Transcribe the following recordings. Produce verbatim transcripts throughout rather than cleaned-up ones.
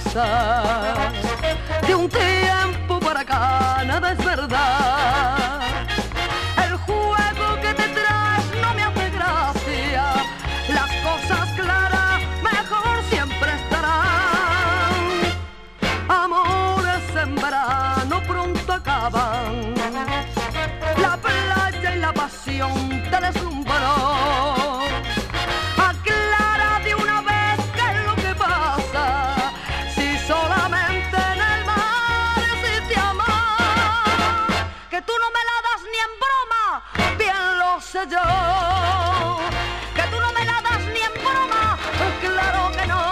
promesas. De un tiempo para acá nada es verdad. El juego que te traes no me hace gracia. Las cosas claras mejor siempre estarán. Amores en verano pronto acaban. La playa y la pasión te deslumbró. Aclara de una vez qué es lo que pasa. Si solamente en el mar existe amor. Que tú no me la das ni en broma, bien lo sé yo. Que tú no me la das ni en broma, claro que no.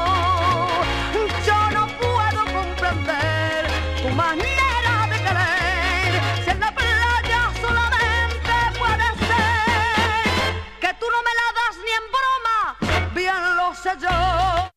Yo no puedo comprender tu manera de querer. Si en la playa solamente puede ser. Que tú no me la das ni en broma, bien lo sé yo.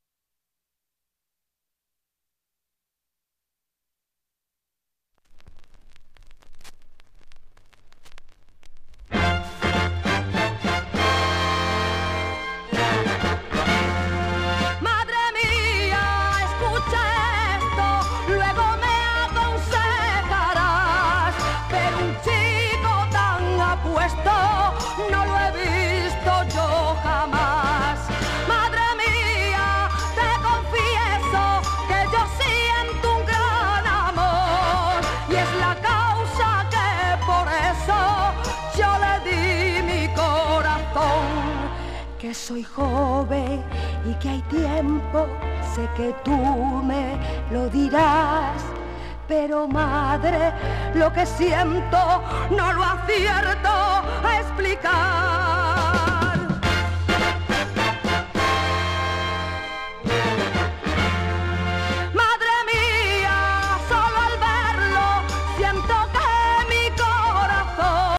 Madre mía, escucha esto, luego me aconsejarás. Pero un chico tan apuesto no lo he visto yo jamás. Madre mía, te confieso que yo siento un gran amor. Y es la causa que por eso yo le di mi corazón. Que soy joven y que hay tiempo, sé que tú me lo dirás. Pero madre, lo que siento no lo acierto a explicar.